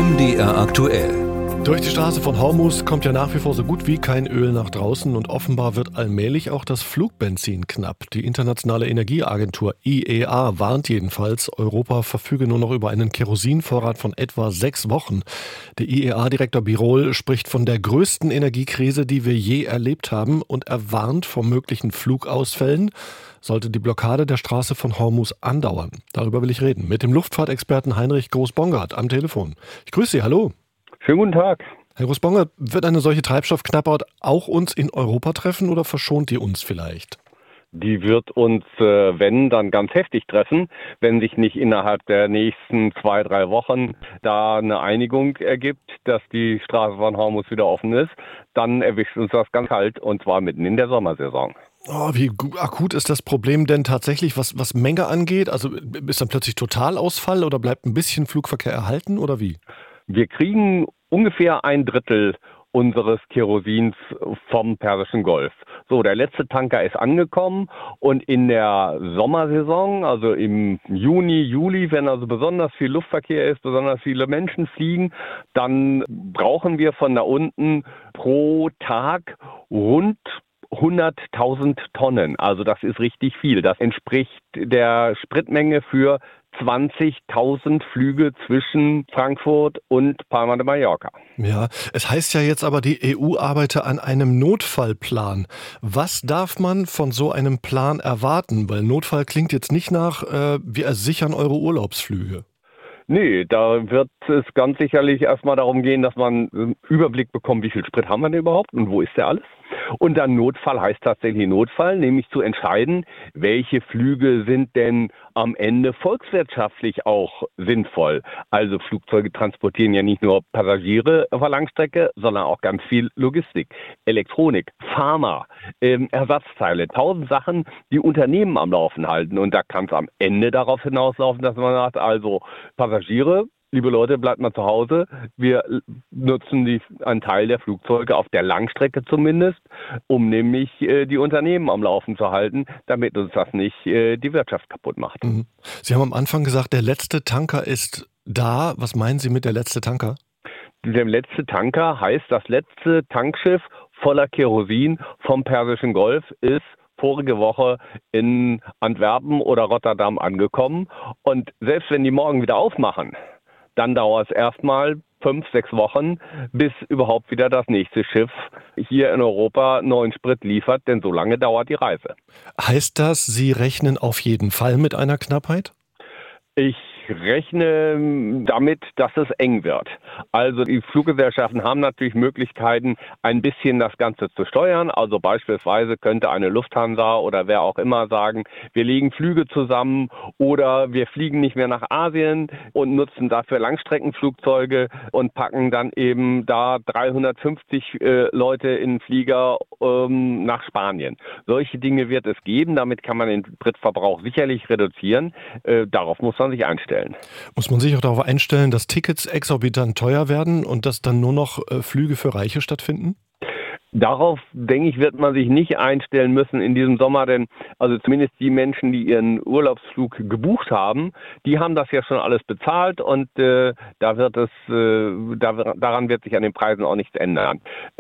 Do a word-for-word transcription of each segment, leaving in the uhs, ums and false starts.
M D R aktuell. Durch die Straße von Hormuz kommt ja nach wie vor so gut wie kein Öl nach draußen und offenbar wird allmählich auch das Flugbenzin knapp. Die Internationale Energieagentur I E A warnt jedenfalls, Europa verfüge nur noch über einen Kerosinvorrat von etwa sechs Wochen. Der I E A-Direktor Birol spricht von der größten Energiekrise, die wir je erlebt haben, und er warnt vor möglichen Flugausfällen, sollte die Blockade der Straße von Hormuz andauern. Darüber will ich reden mit dem Luftfahrtexperten Heinrich Groß-Bongard am Telefon. Ich grüße Sie, hallo. Schönen guten Tag. Herr Groß-Bongard, wird eine solche Treibstoffknappheit auch uns in Europa treffen oder verschont die uns vielleicht? Die wird uns, äh, wenn, dann ganz heftig treffen, wenn sich nicht innerhalb der nächsten zwei, drei Wochen da eine Einigung ergibt, dass die Straße von Hormuz wieder offen ist, dann erwischt uns das ganz kalt und zwar mitten in der Sommersaison. Oh, wie akut ist das Problem denn tatsächlich, was, was Menge angeht? Also ist dann plötzlich Totalausfall oder bleibt ein bisschen Flugverkehr erhalten oder wie? Wir kriegen ungefähr ein Drittel unseres Kerosins vom Persischen Golf. So, der letzte Tanker ist angekommen und in der Sommersaison, also im Juni, Juli, wenn also besonders viel Luftverkehr ist, besonders viele Menschen fliegen, dann brauchen wir von da unten pro Tag rund hunderttausend Tonnen. Also das ist richtig viel. Das entspricht der Spritmenge für zwanzigtausend Flüge zwischen Frankfurt und Palma de Mallorca. Ja, es heißt ja jetzt aber, die E U arbeite an einem Notfallplan. Was darf man von so einem Plan erwarten? Weil Notfall klingt jetzt nicht nach, äh, wir sichern eure Urlaubsflüge. Nee, da wird es ganz sicherlich erstmal darum gehen, dass man einen Überblick bekommt, wie viel Sprit haben wir denn überhaupt und wo ist der alles. Und dann Notfall heißt tatsächlich Notfall, nämlich zu entscheiden, welche Flüge sind denn am Ende volkswirtschaftlich auch sinnvoll. Also Flugzeuge transportieren ja nicht nur Passagiere auf der Langstrecke, sondern auch ganz viel Logistik, Elektronik, Pharma, ähm, Ersatzteile, tausend Sachen, die Unternehmen am Laufen halten. Und da kann es am Ende darauf hinauslaufen, dass man sagt, also Passagiere, liebe Leute, bleibt mal zu Hause. Wir nutzen die, einen Teil der Flugzeuge auf der Langstrecke zumindest, um nämlich äh, die Unternehmen am Laufen zu halten, damit uns das nicht äh, die Wirtschaft kaputt macht. Mhm. Sie haben am Anfang gesagt, der letzte Tanker ist da. Was meinen Sie mit der letzte Tanker? Der letzte Tanker heißt, das letzte Tankschiff voller Kerosin vom Persischen Golf ist vorige Woche in Antwerpen oder Rotterdam angekommen. Und selbst wenn die morgen wieder aufmachen, dann dauert es erstmal fünf, sechs Wochen, bis überhaupt wieder das nächste Schiff hier in Europa neuen Sprit liefert, denn so lange dauert die Reise. Heißt das, Sie rechnen auf jeden Fall mit einer Knappheit? Ich rechne damit, dass es eng wird. Also die Fluggesellschaften haben natürlich Möglichkeiten, ein bisschen das Ganze zu steuern. Also beispielsweise könnte eine Lufthansa oder wer auch immer sagen, wir legen Flüge zusammen oder wir fliegen nicht mehr nach Asien und nutzen dafür Langstreckenflugzeuge und packen dann eben da dreihundertfünfzig äh, Leute in den Flieger ähm, nach Spanien. Solche Dinge wird es geben. Damit kann man den Spritverbrauch sicherlich reduzieren. Äh, darauf muss man sich einstellen. Muss man sich auch darauf einstellen, dass Tickets exorbitant teuer werden und dass dann nur noch äh, Flüge für Reiche stattfinden? Darauf, denke ich, wird man sich nicht einstellen müssen in diesem Sommer, denn also zumindest die Menschen, die ihren Urlaubsflug gebucht haben, die haben das ja schon alles bezahlt und äh, da wird es, äh, da, daran wird sich an den Preisen auch nichts ändern.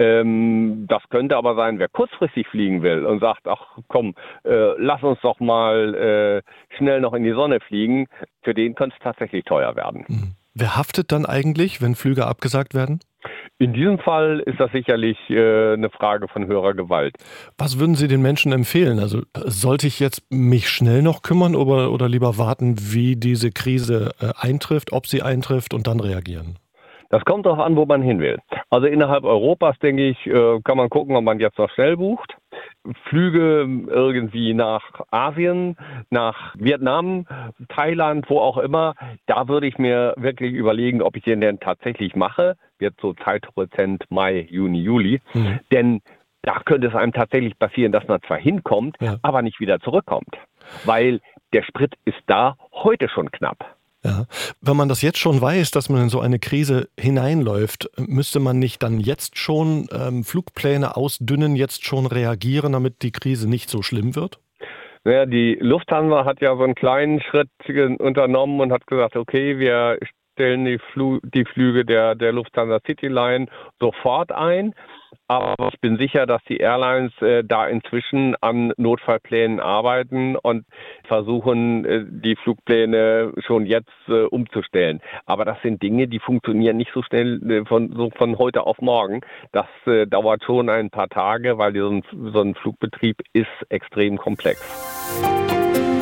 Ähm, das könnte aber sein, wer kurzfristig fliegen will und sagt, ach komm, äh, lass uns doch mal äh, schnell noch in die Sonne fliegen, für den könnte es tatsächlich teuer werden. Mhm. Wer haftet dann eigentlich, wenn Flüge abgesagt werden? In diesem Fall ist das sicherlich äh, eine Frage von höherer Gewalt. Was würden Sie den Menschen empfehlen? Also sollte ich jetzt mich schnell noch kümmern oder, oder lieber warten, wie diese Krise äh, eintrifft, ob sie eintrifft und dann reagieren? Das kommt darauf an, wo man hin will. Also innerhalb Europas, denke ich, äh, kann man gucken, ob man jetzt noch schnell bucht. Flüge irgendwie nach Asien, nach Vietnam, Thailand, wo auch immer, da würde ich mir wirklich überlegen, ob ich den denn tatsächlich mache. Jetzt so Zeithorizont Mai, Juni, Juli. Mhm. Denn da könnte es einem tatsächlich passieren, dass man zwar hinkommt, ja, aber nicht wieder zurückkommt. Weil der Sprit ist da heute schon knapp. Ja. Wenn man das jetzt schon weiß, dass man in so eine Krise hineinläuft, müsste man nicht dann jetzt schon ähm, Flugpläne ausdünnen, jetzt schon reagieren, damit die Krise nicht so schlimm wird? Naja, die Lufthansa hat ja so einen kleinen Schritt unternommen und hat gesagt, okay, wir stellen die, Flu- die Flüge der, der Lufthansa Cityline sofort ein. Aber ich bin sicher, dass die Airlines äh, da inzwischen an Notfallplänen arbeiten und versuchen, äh, die Flugpläne schon jetzt äh, umzustellen. Aber das sind Dinge, die funktionieren nicht so schnell äh, von, so von heute auf morgen. Das äh, dauert schon ein paar Tage, weil so ein, so ein Flugbetrieb ist extrem komplex.